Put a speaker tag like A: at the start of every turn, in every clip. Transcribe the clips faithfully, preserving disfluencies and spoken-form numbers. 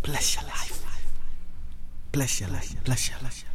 A: Bless your life. Bless your life. Bless your life.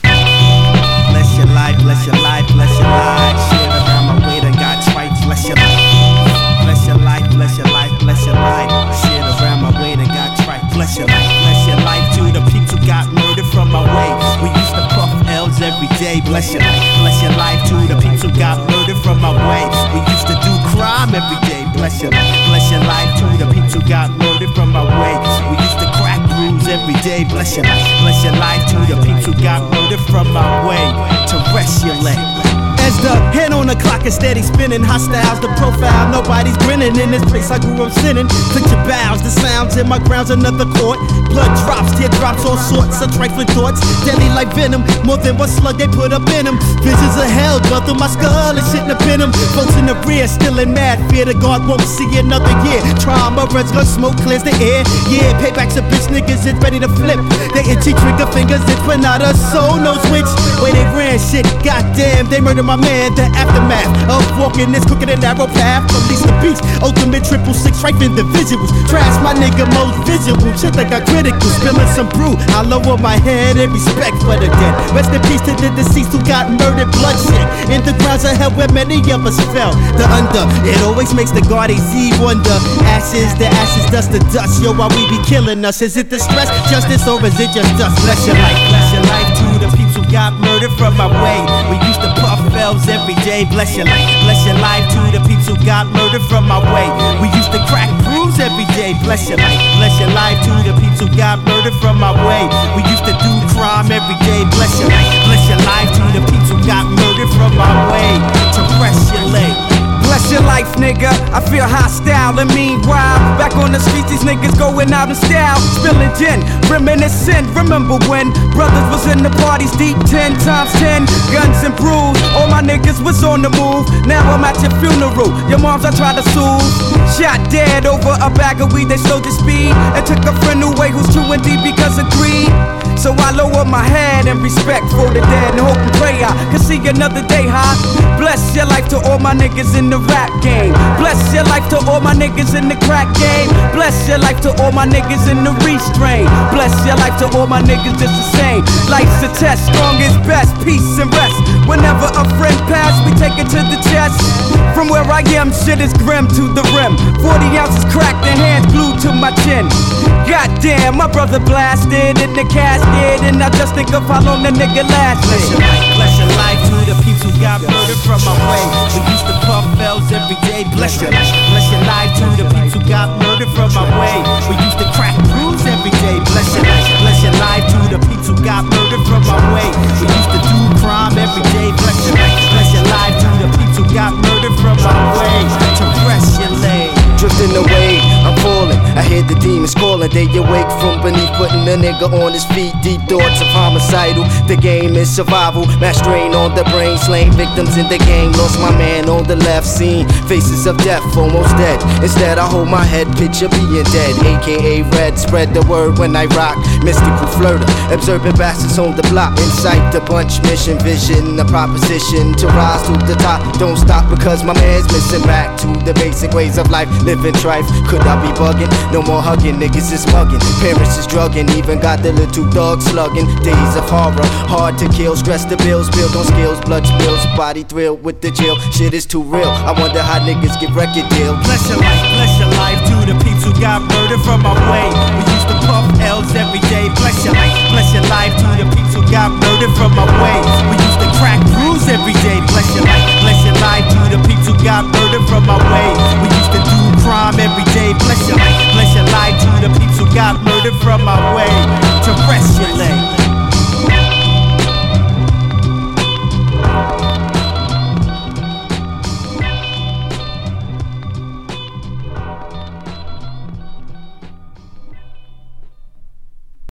A: Bless your life. Bless your life. Bless your life. Shit around my way done got trite. Bless your life. Bless your life. Bless your life. Bless your life. Shit around my way done got trite. Bless your life. Bless your life to the people who got murdered from my way. We used to puff L's every day. Bless your life. Bless your life to the people who got murdered from my way. We used to do crime every day. Bless your life. Bless your life to the people who got murdered from my way. We used to crack grooves every day. Bless your life. Bless your life to the people who got murdered from my way. Terrestrial. As the hand on the clock is steady spinning, hostiles the profile, nobody's grinning in this place I grew up sinning. Click your bows, the sounds in my grounds, another chord. Blood drops, teardrops, all sorts of trifling thoughts. Deadly like venom, more than one slug they put up in them. Visions of hell go through my skull and shit in the venom. Folks in the rear still in mad fear, the guard won't see another year. Trauma runs, gun smoke clears the air. Yeah, payback's a bitch, niggas is ready to flip. They itchy trigger fingers, it's but not a soul knows which way they ran shit. Goddamn, they murdered my man, the aftermath of walking this crooked and narrow path. From beast to beast, ultimate triple six, right in the visuals. Trash my nigga most visual, shit that got critical. Spilling some brew, I lower my head in respect for the dead. Rest in peace to the deceased who got murdered, bloodshed in the grounds of hell where many of us fell. The under, it always makes the Guardian Z wonder. Ashes, the ashes, dust to dust. Yo, why we be killing us? Is it the stress, justice, or is it just dust? Bless your life, bless your life to the people who got murdered from my way. We used to puff elves every day. Bless your life, bless your life to the people who got murdered from my way. We used to crack grooves every day. Bless your life, bless your life to the people who got murdered from my way. We used to do crime every day. Bless your life, bless your life to the people who got murdered from my way. Terrestrial.
B: Bless your life, nigga, I feel hostile. And meanwhile, back on the streets, these niggas going out in style. Spilling gin, reminiscent. Remember when brothers was in the parties deep, ten times ten, guns and brews. All my niggas was on the move. Now I'm at your funeral, your moms I tried to soothe. Shot dead over a bag of weed, they slowed the speed and took a friend away who's true and deep because of greed. So I lower my head in respect for the dead and hope and pray I can see another day, huh? Bless your life to all my niggas in the rap game. Bless your life to all my niggas in the crack game. Bless your life to all my niggas in the restrain. Bless your life to all my niggas just the same. Life's a test, strong is best, peace and rest. Whenever a friend pass, we take it to the chest. From where I am, shit is grim to the rim. Forty ounces cracked and hands glued to my chin. Goddamn, my brother blasted in the casket, and I just think of how long the nigga lasted.
A: Bless your life, bless your life to the people who got murdered from my way. We used to puff bells every day. Bless your life, bless your life to the people who got murdered from my way. We used to crack grooves every day. Bless your life, bless your life to the people who got murdered from my way. We used to do crime every day. Bless your life, bless your life to the people who got murdered from my way. Terrestrial.
C: Drifting away, I'm falling. I hear the demons calling. They awake from beneath, putting a nigga on his feet. Deep thoughts of homicidal. The game is survival. Mass strain on the brain, slain victims in the gang. Lost my man on the left scene. Faces of death, almost dead. Instead, I hold my head, picture being dead. A K A Red, spread the word when I rock. Mystical flirter, observing bastards on the block. Insight the bunch, mission, vision, a proposition to rise to the top. Don't stop because my man's missing. Back to the basic ways of life. Living trife, could I be bugging? No more hugging, niggas is mugging. Parents is drugging, even got the little dog slugging. Days of horror, hard to kill. Stress the bills, build on skills. Blood spills, body thrilled with the chill. Shit is too real, I wonder how niggas get record deal.
A: Bless your life, bless your life to the people who got murdered from my way. We used to puff L's every day. Bless your life, bless your life to the people who got murdered from my way. We used to crack grooves every day. Bless your life, bless your life to the people who got murdered from my way. We used to do crime every day. Bless your life, bless your life to the people who got murdered from my way.